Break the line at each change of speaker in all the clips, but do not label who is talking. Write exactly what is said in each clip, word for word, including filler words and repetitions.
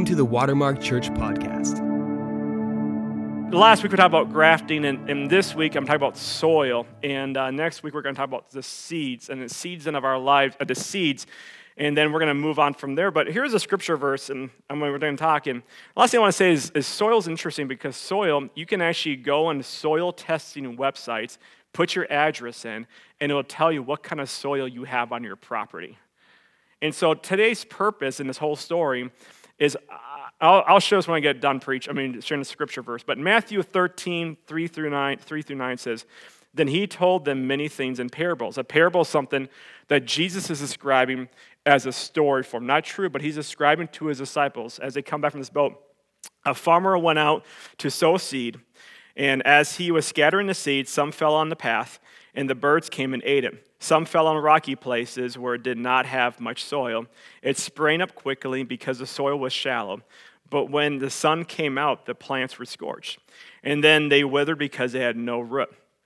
Welcome to the Watermark Church Podcast.
Last week we talked about grafting, and, and this week I'm talking about soil. And uh, next week we're going to talk about the seeds and the seeds of our lives, uh, the seeds. And then we're going to move on from there. But here's a scripture verse, and I'm going to talk. And the last thing I want to say is, is soil is interesting because soil, you can actually go on soil testing websites, put your address in, and it'll tell you what kind of soil you have on your property. And so today's purpose in this whole story is, uh, I'll, I'll show us when I get done preach. I mean, sharing the scripture verse. But Matthew thirteen, three through nine, three through nine says, "Then he told them many things in parables." A parable is something that Jesus is describing as a story form. Not true, but he's describing to his disciples as they come back from this boat. A farmer went out to sow seed, and as he was scattering the seed, some fell on the path, and the birds came and ate it. Some fell on rocky places where it did not have much soil. It sprang up quickly because the soil was shallow. But when the sun came out, the plants were scorched, and then they withered because they had no root.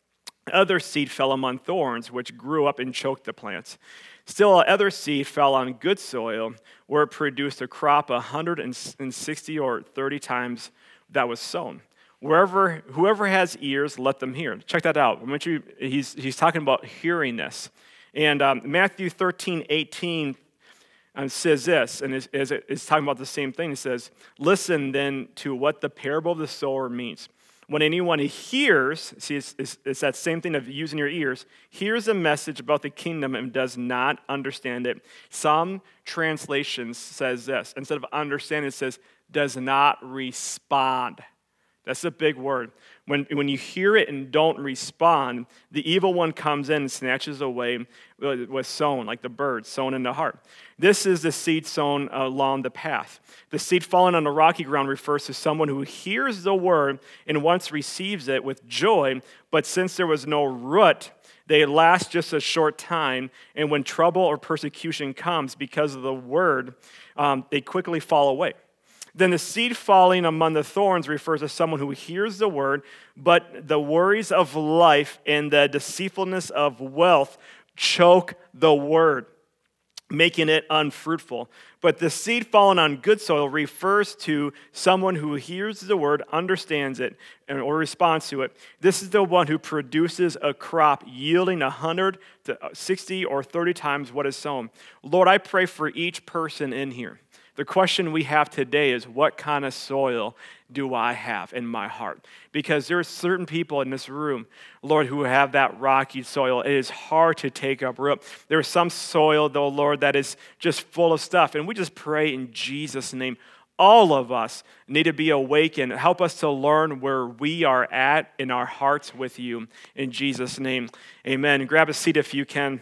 Other seed fell among thorns, which grew up and choked the plants. Still other seed fell on good soil, where it produced a crop a hundred and sixty or thirty times that was sown. Wherever, whoever has ears, let them hear. Check that out. I want you, he's, he's talking about hearing this. And um, Matthew thirteen, eighteen um, says this, and it's, it's talking about the same thing. It says, "Listen then to what the parable of the sower means. When anyone hears," see, it's, it's, it's that same thing of using your ears, "hears a message about the kingdom and does not understand it." Some translations says this. Instead of understanding, it says, "does not respond." That's a big word. When, when you hear it and don't respond, the evil one comes in and snatches away what was sown, like the bird sown in the heart. This is the seed sown along the path. The seed fallen on the rocky ground refers to someone who hears the word and once receives it with joy, but since there was no root, they last just a short time, and when trouble or persecution comes because of the word, um, they quickly fall away. Then the seed falling among the thorns refers to someone who hears the word, but the worries of life and the deceitfulness of wealth choke the word, making it unfruitful. But the seed fallen on good soil refers to someone who hears the word, understands it, and or responds to it. This is the one who produces a crop yielding one hundred to sixty or thirty times what is sown. Lord, I pray for each person in here. The question we have today is, what kind of soil do I have in my heart? Because there are certain people in this room, Lord, who have that rocky soil. It is hard to take up root. There's some soil, though, Lord, that is just full of stuff. And we just pray in Jesus' name, all of us need to be awakened. Help us to learn where we are at in our hearts with you. In Jesus' name, amen. Grab a seat if you can.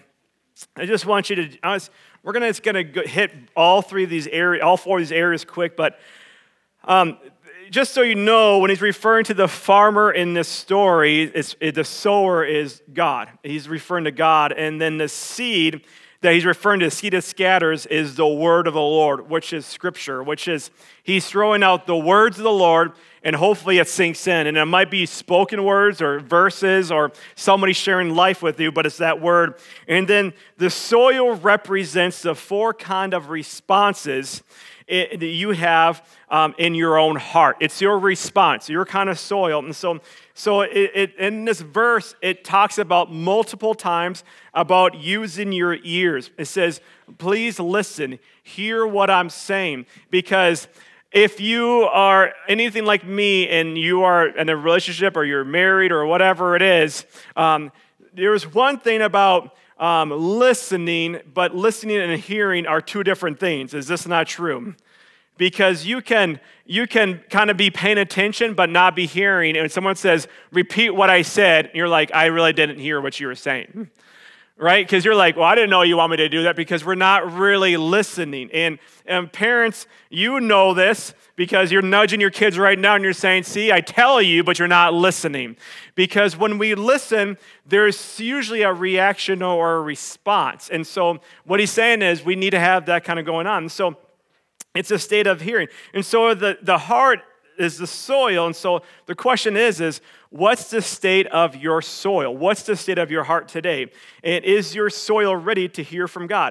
I just want you to... I was, We're gonna it's gonna hit all three of these areas, all four of these areas quick. But um, just so you know, when he's referring to the farmer in this story, it's, it, the sower is God. He's referring to God, and then the seed that he's referring to, the seed that scatters, is the word of the Lord, which is Scripture, which is he's throwing out the words of the Lord. And hopefully it sinks in. And it might be spoken words or verses or somebody sharing life with you, but it's that word. And then the soil represents the four kind of responses that you have um, in your own heart. It's your response, your kind of soil. And so, so it, it, in this verse, it talks about multiple times about using your ears. It says, please listen, hear what I'm saying, because if you are anything like me and you are in a relationship or you're married or whatever it is, um, there's one thing about um, listening, but listening and hearing are two different things. Is this not true? Because you can you can kind of be paying attention but not be hearing. And when someone says, repeat what I said, and you're like, I really didn't hear what you were saying. Right? Because you're like, well, I didn't know you want me to do that because we're not really listening. And, and parents, you know this because you're nudging your kids right now and you're saying, see, I tell you, but you're not listening. Because when we listen, there's usually a reaction or a response. And so what he's saying is we need to have that kind of going on. So it's a state of hearing. And so the, the heart is the soil. And so the question is, is what's the state of your soil? What's the state of your heart today? And is your soil ready to hear from God?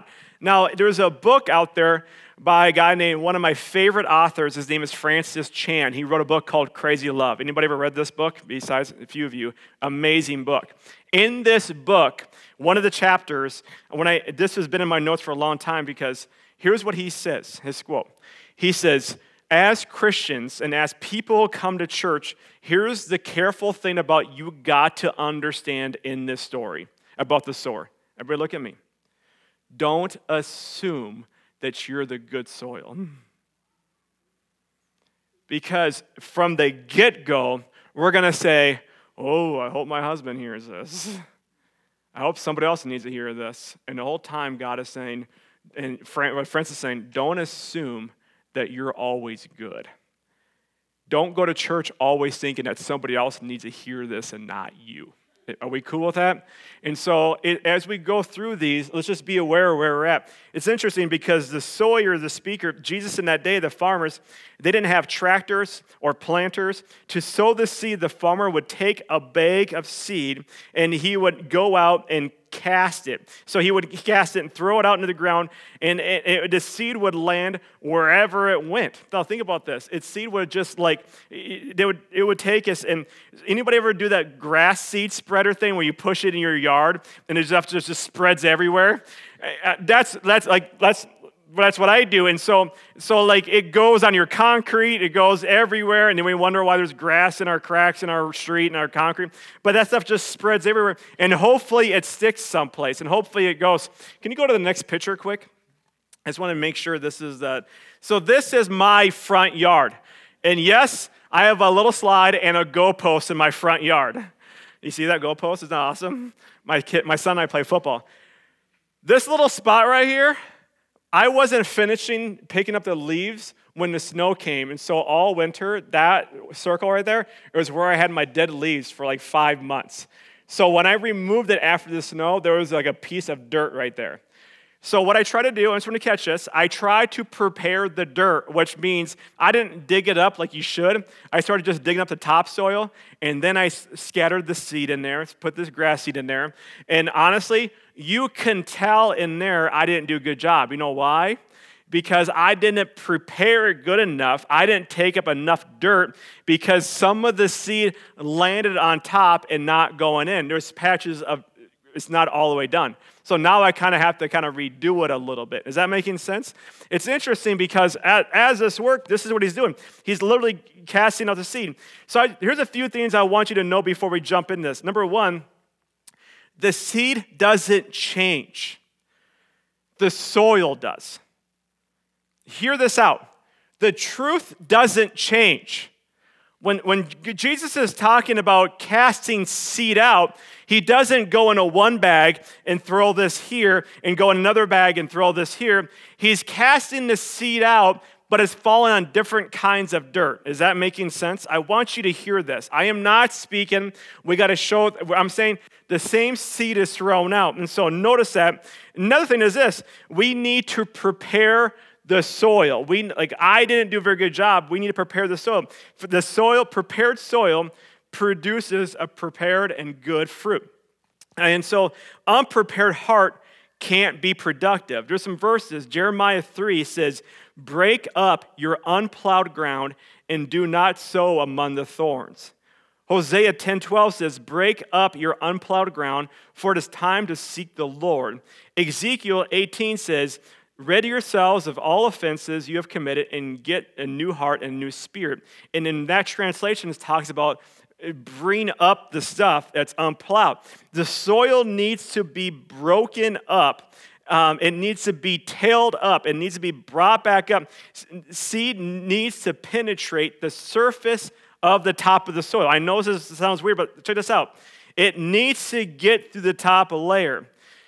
Now, there's a book out there by a guy named, one of my favorite authors. His name is Francis Chan. He wrote a book called Crazy Love. Anybody ever read this book? Besides a few of you, amazing book. In this book, one of the chapters, when I this has been in my notes for a long time because here's what he says, his quote. He says, as Christians and as people come to church, here's the careful thing about you got to understand in this story about the sower. Everybody look at me. Don't assume that you're the good soil. Because from the get-go, we're going to say, oh, I hope my husband hears this. I hope somebody else needs to hear this. And the whole time God is saying, and Francis is saying, don't assume that you're always good. Don't go to church always thinking that somebody else needs to hear this and not you. Are we cool with that? And so it, as we go through these, let's just be aware of where we're at. It's interesting because the sower, the speaker, Jesus in that day, the farmers, they didn't have tractors or planters. To sow the seed, the farmer would take a bag of seed and he would go out and cast it. So he would cast it and throw it out into the ground, and it, it, the seed would land wherever it went. Now think about this. Its seed would just like, it, they would, it would take us, and anybody ever do that grass seed spreader thing where you push it in your yard and it just, just, just spreads everywhere? That's, that's like, that's, that's what I do. And so, so like it goes on your concrete, it goes everywhere, and then we wonder why there's grass in our cracks in our street and our concrete. But that stuff just spreads everywhere, and hopefully it sticks someplace, and hopefully it goes. Can you go to the next picture quick? I just want to make sure this is that. So this is my front yard. And yes, I have a little slide and a goalpost in my front yard. You see that goalpost? Isn't that awesome? My kid, my son and I play football. This little spot right here, I wasn't finishing picking up the leaves when the snow came. And so all winter, that circle right there, it was where I had my dead leaves for like five months. So when I removed it after the snow, there was like a piece of dirt right there. So what I try to do, I just want to catch this, I try to prepare the dirt, which means I didn't dig it up like you should. I started just digging up the topsoil, and then I scattered the seed in there, put this grass seed in there. And honestly, you can tell in there I didn't do a good job. You know why? Because I didn't prepare it good enough. I didn't take up enough dirt because some of the seed landed on top and not going in. There's patches of, it's not all the way done. So now I kind of have to kind of redo it a little bit. Is that making sense? It's interesting because as, as this worked, this is what he's doing. He's literally casting out the seed. So I, here's a few things I want you to know before we jump in this. Number one, the seed doesn't change. The soil does. Hear this out. The truth doesn't change. When, when Jesus is talking about casting seed out, he doesn't go in a one bag and throw this here and go in another bag and throw this here. He's casting the seed out, but it's falling on different kinds of dirt. Is that making sense? I want you to hear this. I am not speaking, we got to show, I'm saying the same seed is thrown out. And so notice that. Another thing is this, we need to prepare the soil. We like I didn't do a very good job. We need to prepare the soil. The soil, prepared soil, produces a prepared and good fruit. And so unprepared heart can't be productive. There's some verses. Jeremiah three says, break up your unplowed ground and do not sow among the thorns. Hosea ten twelve says, break up your unplowed ground, for it is time to seek the Lord. Ezekiel eighteen says, rid yourselves of all offenses you have committed and get a new heart and a new spirit. And in that translation, it talks about bring up the stuff that's unplowed. The soil needs to be broken up. Um, it needs to be tailed up. It needs to be brought back up. Seed needs to penetrate the surface of the top of the soil. I know this sounds weird, but check this out. It needs to get through the top layer.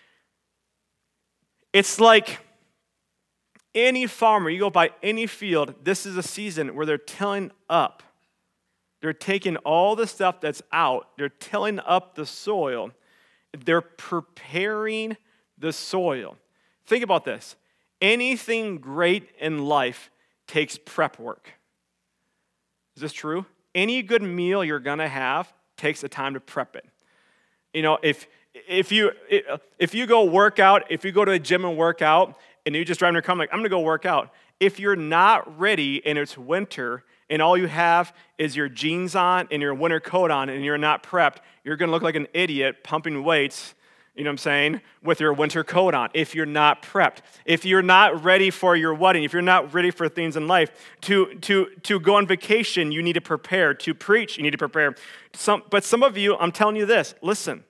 It's like any farmer, you go by any field, this is a season where they're tilling up. They're taking all the stuff that's out, they're tilling up the soil, they're preparing the soil. Think about this. Anything great in life takes prep work. Is this true? Any good meal you're going to have takes the time to prep it. You know, if if you if you go work out, if you go to a gym and work out, and you just drive in your car, I'm like, I'm going to go work out. If you're not ready and it's winter and all you have is your jeans on and your winter coat on and you're not prepped, you're going to look like an idiot pumping weights, you know what I'm saying, with your winter coat on if you're not prepped. If you're not ready for your wedding, if you're not ready for things in life, to, to, to go on vacation, you need to prepare. To preach, you need to prepare. Some, but some of you, I'm telling you this, listen.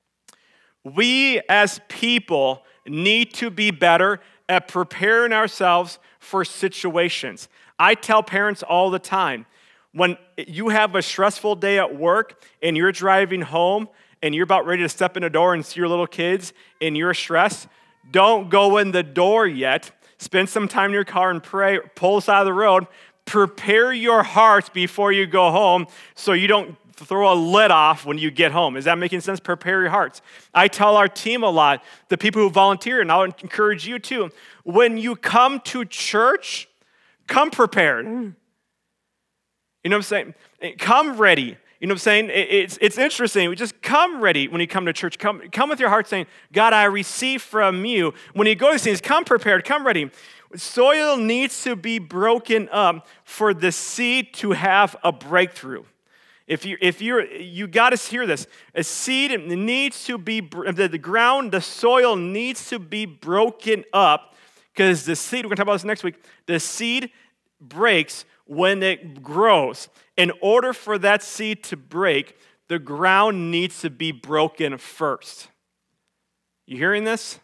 We as people need to be better at preparing ourselves for situations. I tell parents all the time, when you have a stressful day at work and you're driving home and you're about ready to step in the door and see your little kids and you're stressed, don't go in the door yet. Spend some time in your car and pray, pull us out of the road. Prepare your hearts before you go home so you don't throw a lid off when you get home. Is that making sense? Prepare your hearts. I tell our team a lot, the people who volunteer, and I'll encourage you too, when you come to church, come prepared. You know what I'm saying? Come ready. You know what I'm saying? It's, it's interesting. We just come ready when you come to church. Come, come with your heart saying, God, I receive from you. When you go to these things, come prepared, come ready. Soil needs to be broken up for the seed to have a breakthrough. If you if you're you got to hear this, a seed needs to be the, the ground, the soil needs to be broken up because the seed. We're gonna talk about this next week. The seed breaks when it grows. In order for that seed to break, the ground needs to be broken first. You hearing this?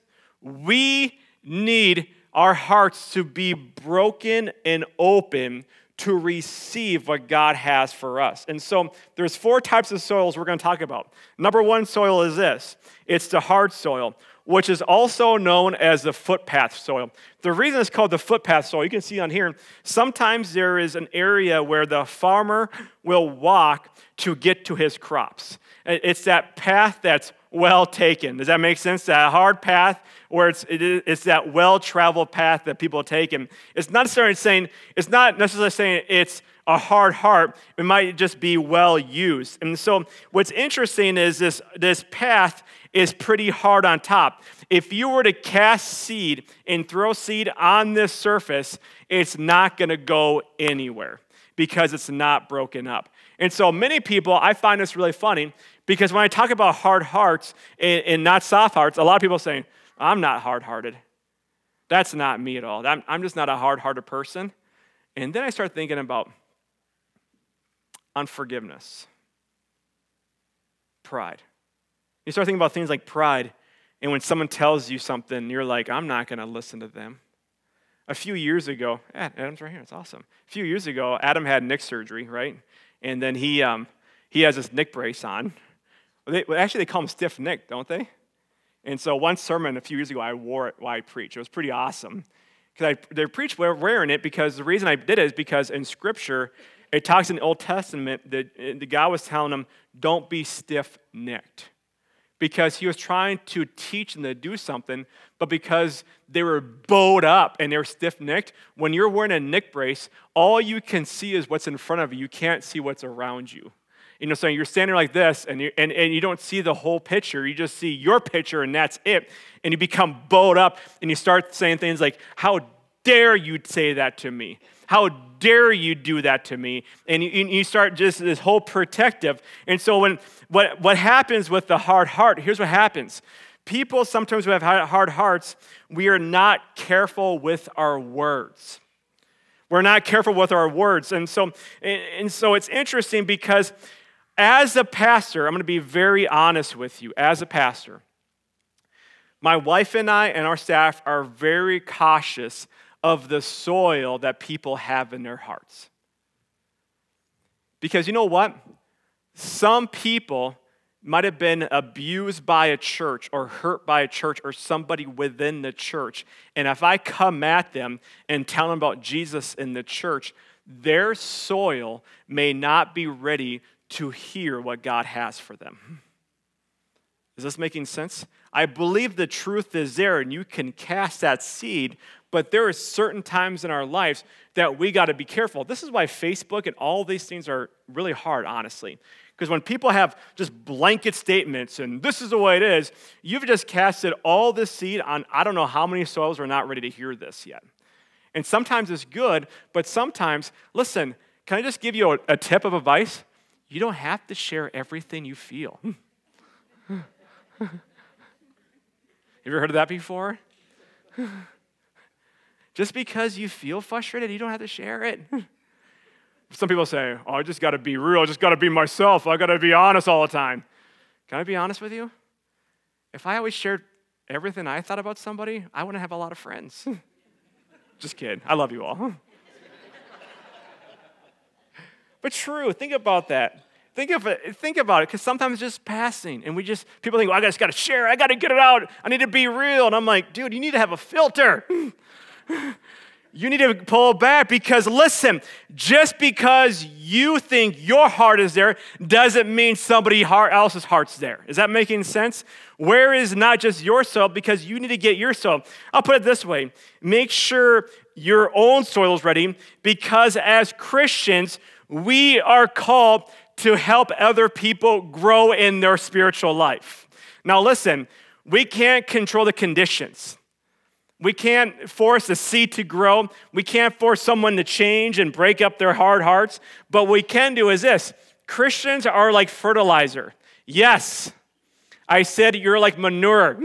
We need our hearts to be broken and open to receive what God has for us. And so there's four types of soils we're going to talk about. Number one soil is this. It's the hard soil, which is also known as the footpath soil. The reason it's called the footpath soil, you can see on here, sometimes there is an area where the farmer will walk to get to his crops. It's that path that's well taken. Does that make sense? That hard path where it's it is, it's that well-traveled path that people take. And it's not necessarily saying it's not necessarily saying it's a hard heart. It might just be well used. And so what's interesting is this this path is pretty hard on top. If you were to cast seed and throw seed on this surface, it's not going to go anywhere because it's not broken up. And so many people, I find this really funny because when I talk about hard hearts and, and not soft hearts, a lot of people are saying, I'm not hard-hearted. That's not me at all. I'm, I'm just not a hard-hearted person. And then I start thinking about unforgiveness, pride. You start thinking about things like pride, and when someone tells you something, you're like, I'm not going to listen to them. A few years ago, Adam's right here, it's awesome. A few years ago, Adam had neck surgery, right? And then he um, he has this neck brace on. They, well, actually, they call him stiff neck, don't they? And so one sermon a few years ago, I wore it while I preached. It was pretty awesome. Because I they preached wearing it because the reason I did it is because in Scripture, it talks in the Old Testament that the God was telling them, don't be stiff-necked. Because he was trying to teach them to do something, but because they were bowed up and they were stiff-necked, when you're wearing a neck brace, all you can see is what's in front of you. You can't see what's around you. You know, so you're standing like this, and you, and, and you don't see the whole picture. You just see your picture, and that's it. And you become bowed up, and you start saying things like, how dare you say that to me? How dare you do that to me? And you, you start just this whole protective. And so when what, what happens with the hard heart, here's what happens. People sometimes who have hard hearts, we are not careful with our words. We're not careful with our words. And so, and, and so it's interesting because as a pastor, I'm going to be very honest with you, as a pastor, my wife and I and our staff are very cautious of the soil that people have in their hearts. Because you know what? Some people might have been abused by a church or hurt by a church or somebody within the church. And if I come at them and tell them about Jesus in the church, their soil may not be ready to hear what God has for them. Is this making sense? I believe the truth is there and you can cast that seed, but there are certain times in our lives that we got to be careful. This is why Facebook and all these things are really hard, honestly. Because when people have just blanket statements and this is the way it is, you've just casted all this seed on I don't know how many soils are not ready to hear this yet. And sometimes it's good, but sometimes, listen, can I just give you a, a tip of advice? You don't have to share everything you feel. Have you ever heard of that before? Just because you feel frustrated, you don't have to share it. Some people say, oh, I just got to be real. I just got to be myself. I got to be honest all the time. Can I be honest with you? If I always shared everything I thought about somebody, I wouldn't have a lot of friends. Just kidding. I love you all. But true, think about that. Think of it, think about it, because sometimes it's just passing, and we just, people think, well, I just got to share, I got to get it out, I need to be real, and I'm like, dude, you need to have a filter. You need to pull back, because listen, just because you think your heart is there doesn't mean somebody else's heart's there. Is that making sense? Where is not just your soil, because you need to get your soil. I'll put it this way. Make sure your own soil is ready, because as Christians, we are called to help other people grow in their spiritual life. Now listen, we can't control the conditions. We can't force a seed to grow. We can't force someone to change and break up their hard hearts. But what we can do is this. Christians are like fertilizer. Yes, I said you're like manure.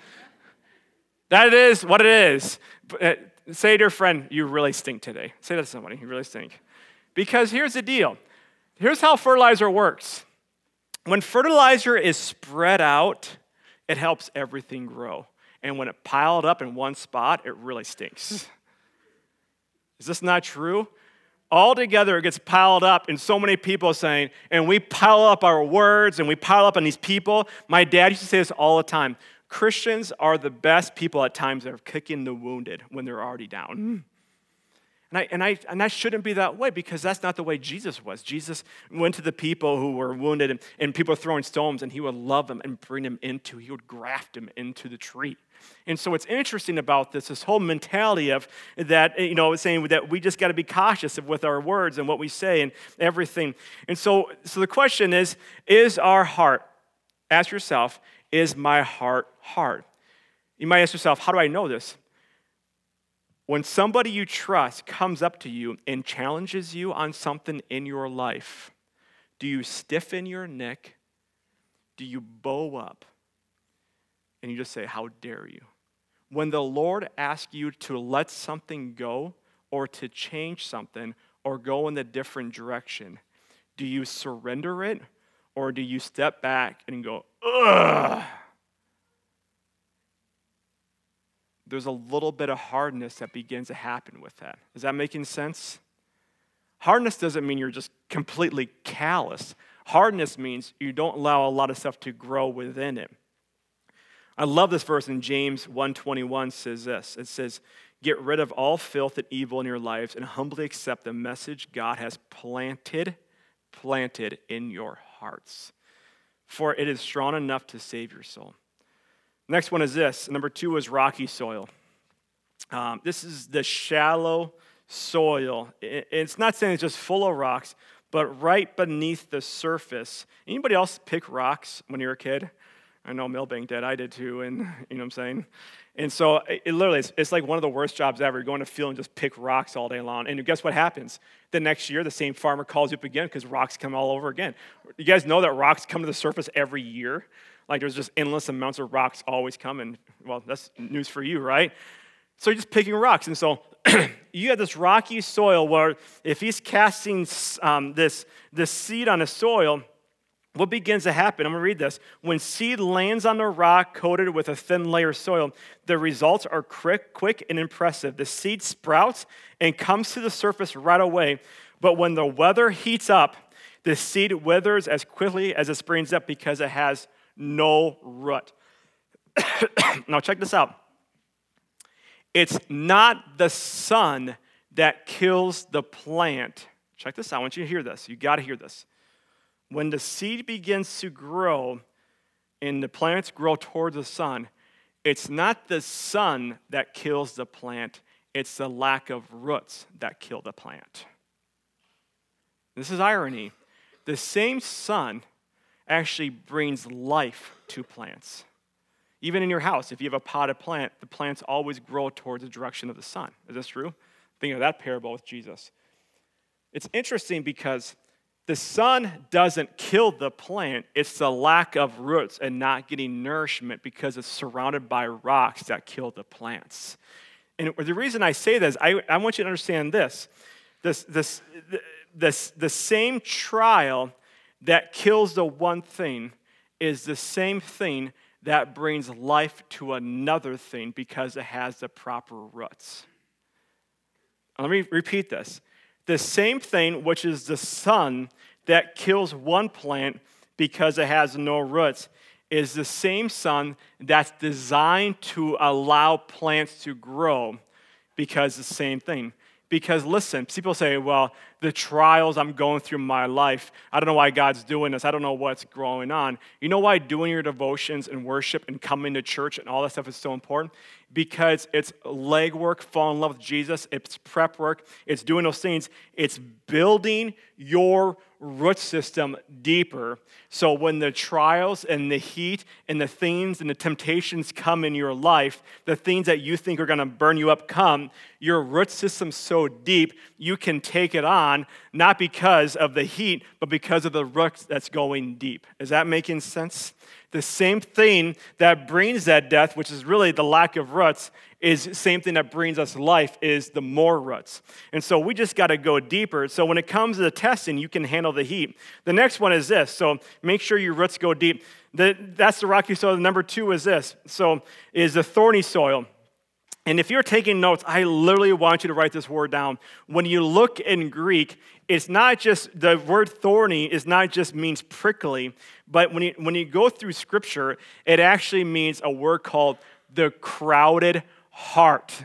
That is what it is. Say to your friend, you really stink today. Say that to somebody, you really stink. Because here's the deal. Here's how fertilizer works. When fertilizer is spread out, it helps everything grow. And when it piled up in one spot, it really stinks. Is this not true? All together, it gets piled up, and so many people saying, and we pile up our words, and we pile up on these people. My dad used to say this all the time. Christians are the best people at times that are kicking the wounded when they're already down. And I, and, I, and that shouldn't be that way, because that's not the way Jesus was. Jesus went to the people who were wounded, and, and people were throwing stones, and he would love them and bring them into, he would graft them into the tree. And so what's interesting about this, this whole mentality of that, you know, saying that we just got to be cautious with our words and what we say and everything. And so, so the question is, is our heart, ask yourself, is my heart hard? You might ask yourself, how do I know this? When somebody you trust comes up to you and challenges you on something in your life, do you stiffen your neck? Do you bow up? And you just say, how dare you? When the Lord asks you to let something go or to change something or go in a different direction, do you surrender it or do you step back and go, ugh? There's a little bit of hardness that begins to happen with that. Is that making sense? Hardness doesn't mean you're just completely callous. Hardness means you don't allow a lot of stuff to grow within it. I love this verse in James one twenty-one says this. It says, get rid of all filth and evil in your lives and humbly accept the message God has planted, planted in your hearts. For it is strong enough to save your soul. Next one is this. Number two is rocky soil. Um, this is the shallow soil. It's not saying it's just full of rocks, but right beneath the surface. Anybody else pick rocks when you were a kid? I know Milbank did. I did too, and you know what I'm saying? And so it, it literally, it's, it's like one of the worst jobs ever. You go in a field and just pick rocks all day long. And guess what happens? The next year, the same farmer calls you up again because rocks come all over again. You guys know that rocks come to the surface every year? Like there's just endless amounts of rocks always coming. Well, that's news for you, right? So you're just picking rocks. And so you have this rocky soil where if he's casting um, this, this seed on the soil, what begins to happen? I'm going to read this. When seed lands on the rock coated with a thin layer of soil, the results are quick, quick and impressive. The seed sprouts and comes to the surface right away. But when the weather heats up, the seed withers as quickly as it springs up because it has no root. Now check this out. It's not the sun that kills the plant. Check this out. I want you to hear this. You got to hear this. When the seed begins to grow and the plants grow towards the sun, it's not the sun that kills the plant, it's the lack of roots that kill the plant. This is irony. the same sun actually brings life to plants. Even in your house, if you have a potted plant, the plants always grow towards the direction of the sun. Is this true? Think of that parable with Jesus. It's interesting because the sun doesn't kill the plant. It's the lack of roots and not getting nourishment because it's surrounded by rocks that kill the plants. And the reason I say this, I, I want you to understand this. This, this, this, the same trial that kills the one thing is the same thing that brings life to another thing because it has the proper roots. Let me repeat this. The same thing, which is the sun that kills one plant because it has no roots, is the same sun that's designed to allow plants to grow because it's the same thing. Because listen, people say, well, the trials I'm going through in my life, I don't know why God's doing this. I don't know what's going on. You know why doing your devotions and worship and coming to church and all that stuff is so important? Because it's legwork, fall in love with Jesus. It's prep work. It's doing those things. It's building your root system deeper. So when the trials and the heat and the things and the temptations come in your life, the things that you think are going to burn you up come, your root system's so deep, you can take it on, not because of the heat, but because of the root that's going deep. Is that making sense? The same thing that brings that death, which is really the lack of roots, is the same thing that brings us life, is the more roots. And so we just got to go deeper. So when it comes to the testing, you can handle the heat. The next one is this. So make sure your roots go deep. The, that's the rocky soil. Number two is this. So is the thorny soil. And if you're taking notes, I literally want you to write this word down. When you look in Greek, it's not just, the word thorny is not just means prickly, but when you, when you go through Scripture, it actually means a word called the crowded heart.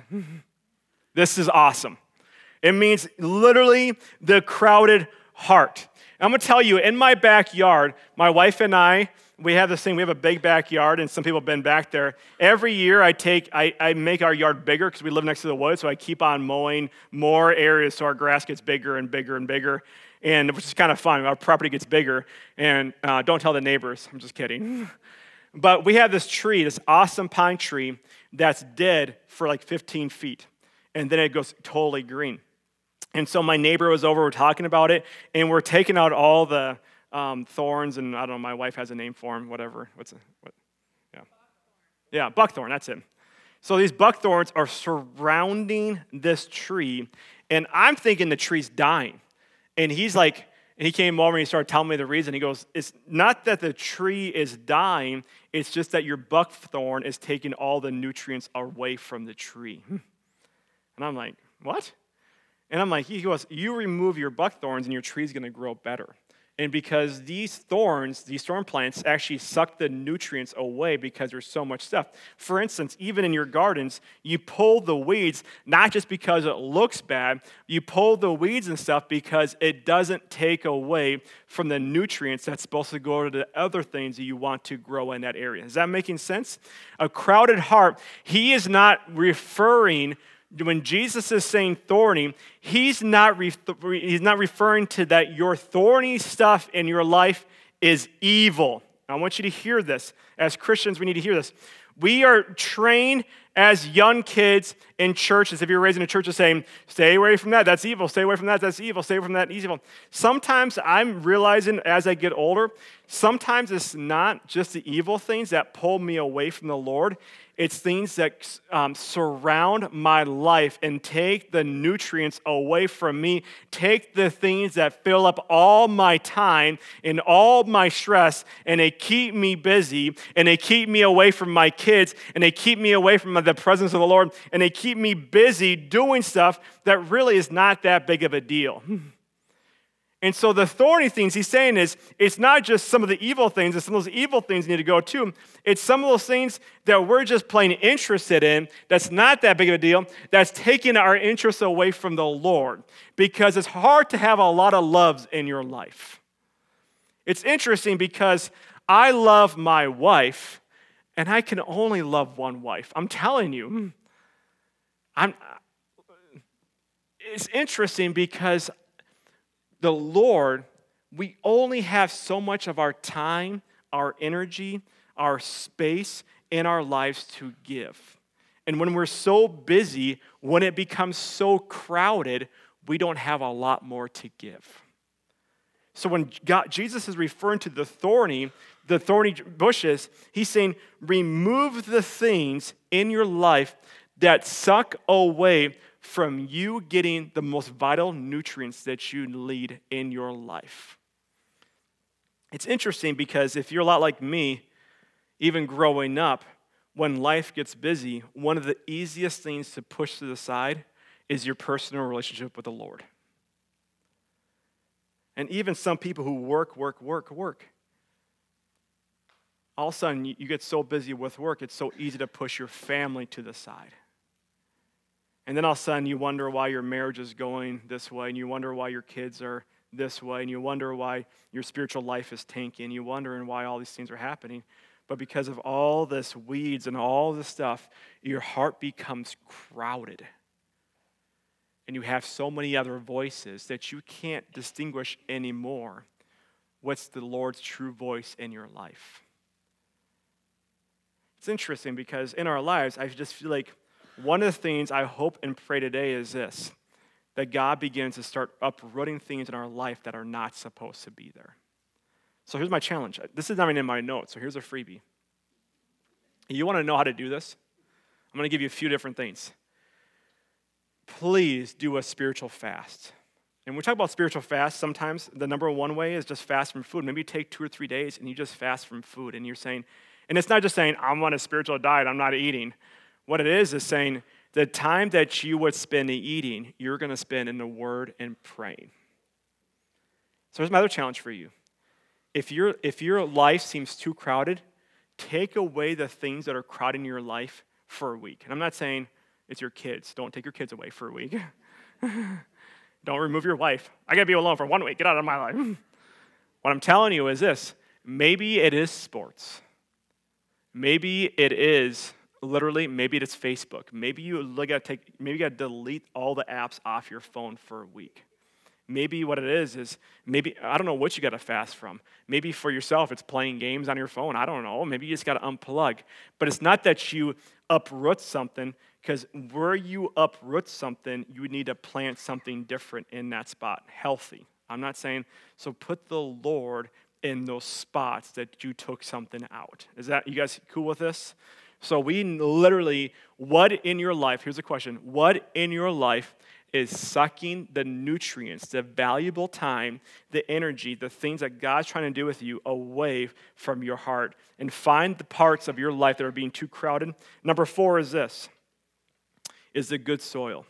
This is awesome. It means literally the crowded heart. I'm going to tell you, in my backyard, my wife and I, we have this thing, we have a big backyard, and some people have been back there. Every year I take, I, I make our yard bigger because we live next to the woods, so I keep on mowing more areas so our grass gets bigger and bigger and bigger, and which is kind of fun. Our property gets bigger, and uh, don't tell the neighbors. I'm just kidding. But we have this tree, this awesome pine tree that's dead for like fifteen feet, and then it goes totally green. And so my neighbor was over, we're talking about it, and we're taking out all the um, thorns, and I don't know, my wife has a name for them, whatever. What's it? What? Yeah. Yeah, buckthorn, that's it. So these buckthorns are surrounding this tree, and I'm thinking the tree's dying. And he's like, and he came over and he started telling me the reason. He goes, it's not that the tree is dying, it's just that your buckthorn is taking all the nutrients away from the tree. And I'm like, what? And I'm like, he goes, you remove your buckthorns and your tree's going to grow better. And because these thorns, these thorn plants, actually suck the nutrients away because there's so much stuff. For instance, even in your gardens, you pull the weeds, not just because it looks bad, you pull the weeds and stuff because it doesn't take away from the nutrients that's supposed to go to the other things that you want to grow in that area. Is that making sense? A crowded heart, he is not referring when Jesus is saying thorny, he's not, re- he's not referring to that your thorny stuff in your life is evil. I want you to hear this. As Christians, we need to hear this. We are trained as young kids in churches, if you're raised in a church, of saying, stay away from that, that's evil. Stay away from that, that's evil. Stay away from that, evil. Sometimes I'm realizing as I get older, sometimes it's not just the evil things that pull me away from the Lord. It's things that um, surround my life and take the nutrients away from me, take the things that fill up all my time and all my stress, and they keep me busy, and they keep me away from my kids, and they keep me away from the presence of the Lord, and they keep me busy doing stuff that really is not that big of a deal. And so the thorny things he's saying is, it's not just some of the evil things, and some of those evil things need to go too. It's some of those things that we're just plain interested in, that's not that big of a deal, that's taking our interest away from the Lord. Because it's hard to have a lot of loves in your life. It's interesting because I love my wife, and I can only love one wife. I'm telling you. I'm, it's interesting because the Lord we only have so much of our time, our energy, our space in our lives to give. And when we're so busy, when it becomes so crowded, we don't have a lot more to give. So when God, Jesus is referring to the thorny, the thorny bushes, he's saying, remove the things in your life that suck away from you getting the most vital nutrients that you need in your life. It's interesting because if you're a lot like me, even growing up, when life gets busy, one of the easiest things to push to the side is your personal relationship with the Lord. And even some people who work, work, work, work, all of a sudden you get so busy with work, it's so easy to push your family to the side. And then all of a sudden you wonder why your marriage is going this way, and you wonder why your kids are this way, and you wonder why your spiritual life is tanking, you wonder why all these things are happening. But because of all this weeds and all this stuff, your heart becomes crowded. And you have so many other voices that you can't distinguish anymore what's the Lord's true voice in your life. It's interesting because in our lives, I just feel like one of the things I hope and pray today is this, that God begins to start uprooting things in our life that are not supposed to be there. So here's my challenge. This is not even in my notes, so here's a freebie. You want to know how to do this? I'm going to give you a few different things. Please do a spiritual fast. And when we talk about spiritual fast, sometimes the number one way is just fast from food. Maybe you take two or three days and you just fast from food. And you're saying, and it's not just saying, I'm on a spiritual diet, I'm not eating. What it is is saying, the time that you would spend eating, you're going to spend in the Word and praying. So here's my other challenge for you. If your if your life seems too crowded, take away the things that are crowding your life for a week. And I'm not saying it's your kids. Don't take your kids away for a week. Don't remove your wife. I got to be alone for one week. Get out of my life. What I'm telling you is this. Maybe it is sports. Maybe it is literally, maybe it's Facebook. Maybe you got to take, maybe you got to delete all the apps off your phone for a week. Maybe what it is is maybe, I don't know what you got to fast from. Maybe for yourself, it's playing games on your phone. I don't know. Maybe you just got to unplug. But it's not that you uproot something, because where you uproot something, you need to plant something different in that spot, healthy. I'm not saying, so put the Lord in those spots that you took something out. Is that, you guys cool with this? So we literally, what in your life, here's a question, what in your life is sucking the nutrients, the valuable time, the energy, the things that God's trying to do with you away from your heart, and find the parts of your life that are being too crowded. Number four is this, is the good soil.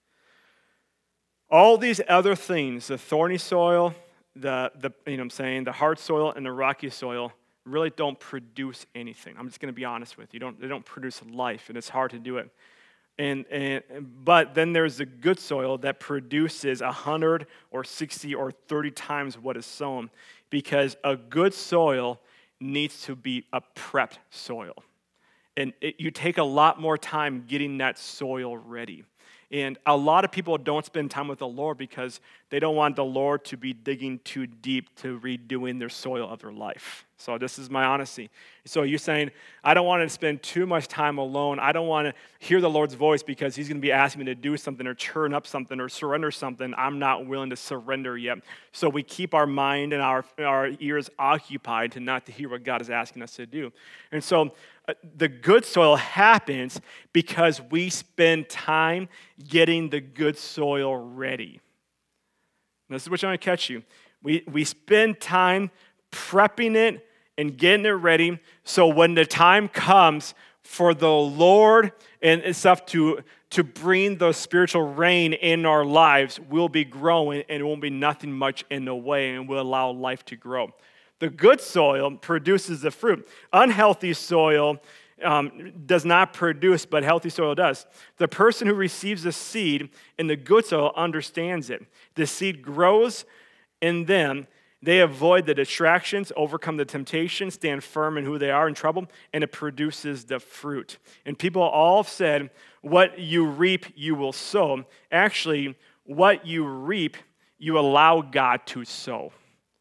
All these other things, the thorny soil, the, the you know what I'm saying, the hard soil and the rocky soil, really don't produce anything. I'm just going to be honest with you. Don't, they don't produce life, and it's hard to do it. And, and but then there's the good soil that produces one hundred or sixty or thirty times what is sown, because a good soil needs to be a prepped soil. And it, you take a lot more time getting that soil ready. And a lot of people don't spend time with the Lord because they don't want the Lord to be digging too deep to redoing their soil of their life. So this is my honesty. So you're saying, I don't want to spend too much time alone. I don't want to hear the Lord's voice because he's going to be asking me to do something or churn up something or surrender something. I'm not willing to surrender yet. So we keep our mind and our, our ears occupied to not to hear what God is asking us to do. And so uh, the good soil happens because we spend time getting the good soil ready. And this is what I'm going to catch you. We, we spend time prepping it and getting it ready, so when the time comes for the Lord and stuff to, to bring the spiritual rain in our lives, we'll be growing and it won't be nothing much in the way, and we'll allow life to grow. The good soil produces the fruit. Unhealthy soil um, does not produce, but healthy soil does. The person who receives the seed in the good soil understands it. The seed grows in them. They avoid the distractions, overcome the temptation, stand firm in who they are in trouble, and it produces the fruit. And people all said, what you reap, you will sow. Actually, what you reap, you allow God to sow.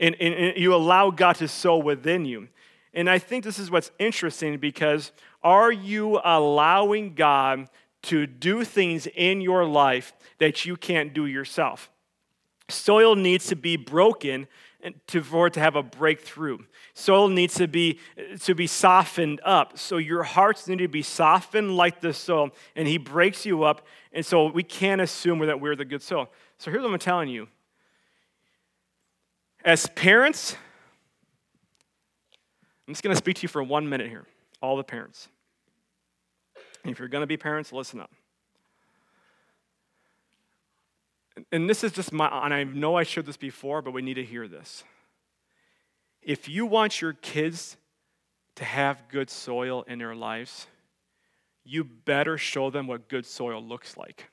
and, and, and you allow God to sow within you. And I think this is what's interesting, because are you allowing God to do things in your life that you can't do yourself? Soil needs to be broken to, for it to have a breakthrough. Soil needs to be, to be softened up. So your hearts need to be softened like the soil, and he breaks you up, and so we can't assume that we're the good soil. So here's what I'm telling you. As parents, I'm just going to speak to you for one minute here, all the parents. And if you're going to be parents, listen up. And this is just my, and I know I shared this before, but we need to hear this. If you want your kids to have good soil in their lives, you better show them what good soil looks like.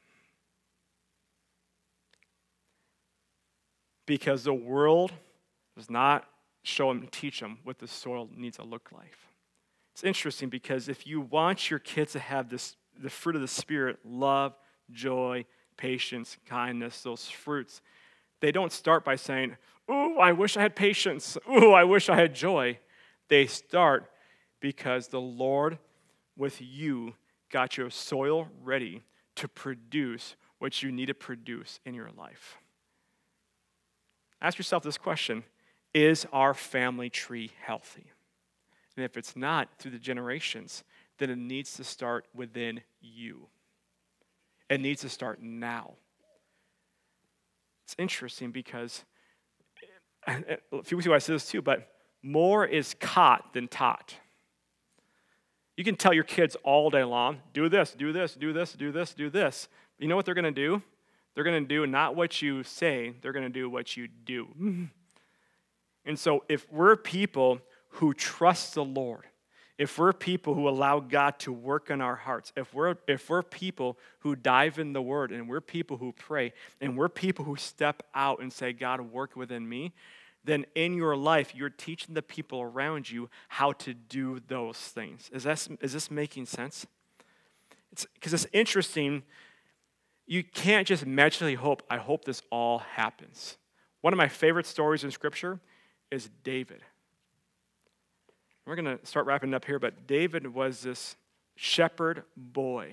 Because the world does not show them and teach them what the soil needs to look like. It's interesting, because if you want your kids to have this, the fruit of the Spirit, love, joy, patience, kindness, those fruits, they don't start by saying, ooh, I wish I had patience. Ooh, I wish I had joy. They start because the Lord with you got your soil ready to produce what you need to produce in your life. Ask yourself this question: is our family tree healthy? And if it's not through the generations, then it needs to start within you. It needs to start now. It's interesting because, a few weeks ago I said this too, but more is caught than taught. You can tell your kids all day long, do this, do this, do this, do this, do this. You know what they're going to do? They're going to do not what you say, they're going to do what you do. And so if we're people who trust the Lord, if we're people who allow God to work in our hearts, if we're if we're people who dive in the Word, and we're people who pray, and we're people who step out and say, God, work within me, then in your life, you're teaching the people around you how to do those things. Is that, is this making sense? It's because it's interesting. You can't just magically hope, I hope this all happens. One of my favorite stories in Scripture is David. We're going to start wrapping up here, but David was this shepherd boy.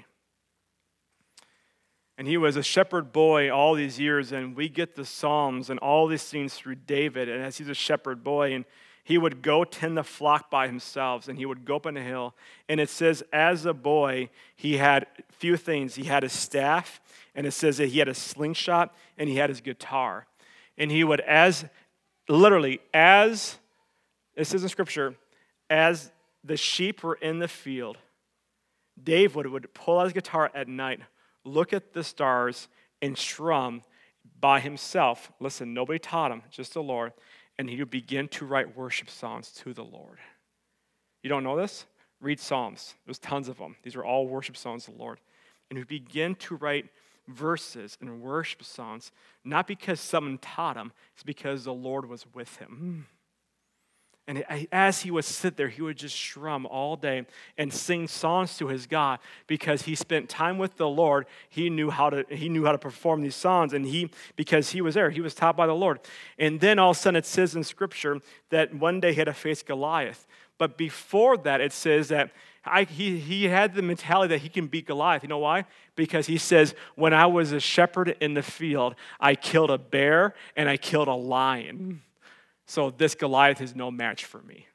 And he was a shepherd boy all these years, and we get the Psalms and all these things through David, and as he's a shepherd boy, and he would go tend the flock by himself, and he would go up on a hill, and it says as a boy, he had a few things. He had his staff, and it says that he had a slingshot, and he had his guitar. And he would, as, literally, as, it says in Scripture, as the sheep were in the field, David would pull out his guitar at night, look at the stars, and strum by himself. Listen, nobody taught him, just the Lord. And he would begin to write worship songs to the Lord. You don't know this? Read Psalms. There's tons of them. These are all worship songs to the Lord. And he would begin to write verses and worship songs, not because someone taught him, it's because the Lord was with him. And as he would sit there, he would just strum all day and sing songs to his God because he spent time with the Lord. He knew how to he knew how to perform these songs, and he because he was there, he was taught by the Lord. And then all of a sudden, it says in Scripture that one day he had to face Goliath. But before that, it says that I, he he had the mentality that he can beat Goliath. You know why? Because he says, "When I was a shepherd in the field, I killed a bear and I killed a lion." So this Goliath is no match for me.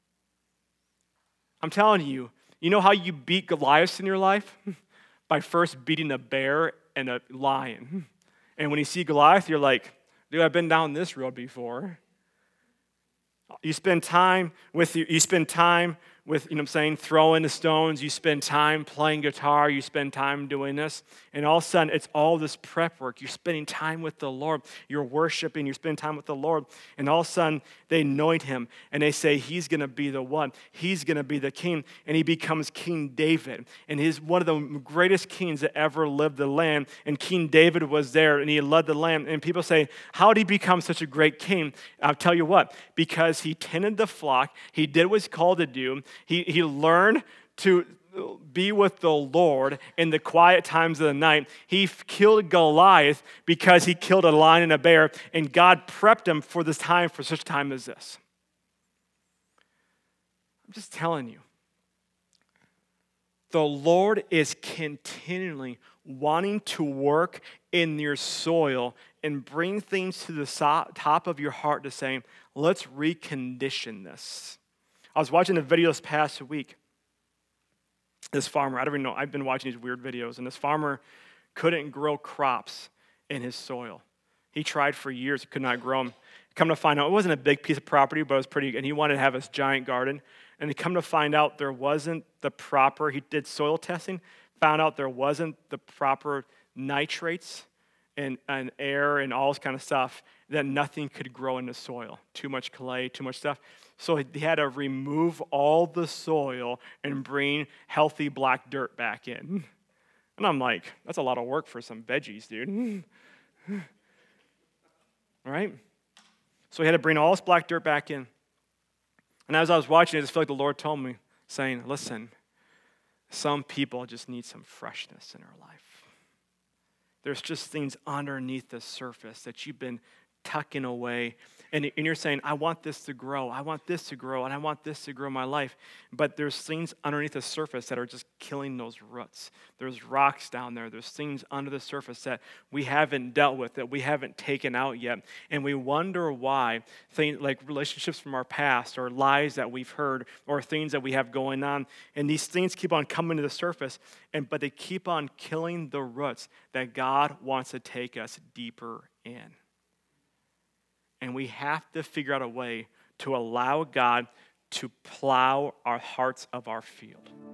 I'm telling you, you know how you beat Goliaths in your life? By first beating a bear and a lion. And when you see Goliath, you're like, dude, I've been down this road before. You spend time with you, you spend time with, you know what I'm saying, throwing the stones, you spend time playing guitar, you spend time doing this, and all of a sudden, it's all this prep work. You're spending time with the Lord, you're worshiping, you're spending time with the Lord, and all of a sudden, they anoint him, and they say, he's going to be the one, he's going to be the king, and he becomes King David, and he's one of the greatest kings that ever lived the land, and King David was there, and he led the land, and people say, how did he become such a great king? I'll tell you what, because he tended the flock, he did what he's called to do, He he learned to be with the Lord in the quiet times of the night. He f- killed Goliath because he killed a lion and a bear, and God prepped him for this time, for such a time as this. I'm just telling you. The Lord is continually wanting to work in your soil and bring things to the so- top of your heart to say, let's recondition this. I was watching a video this past week. This farmer, I don't even know, I've been watching these weird videos, and this farmer couldn't grow crops in his soil. He tried for years, he could not grow them. Come to find out, it wasn't a big piece of property, but it was pretty, and he wanted to have this giant garden. And come to find out there wasn't the proper, he did soil testing, found out there wasn't the proper nitrates and, and air and all this kind of stuff, that nothing could grow in the soil. Too much clay, too much stuff. So he had to remove all the soil and bring healthy black dirt back in. And I'm like, that's a lot of work for some veggies, dude. All right? So he had to bring all this black dirt back in. And as I was watching, I just felt like the Lord told me, saying, listen, some people just need some freshness in their life. There's just things underneath the surface that you've been tucking away. And, and you're saying, I want this to grow. I want this to grow. And I want this to grow in my life. But there's things underneath the surface that are just killing those roots. There's rocks down there. There's things under the surface that we haven't dealt with, that we haven't taken out yet. And we wonder why things like relationships from our past or lies that we've heard or things that we have going on. And these things keep on coming to the surface, and but they keep on killing the roots that God wants to take us deeper in. And we have to figure out a way to allow God to plow our hearts of our field.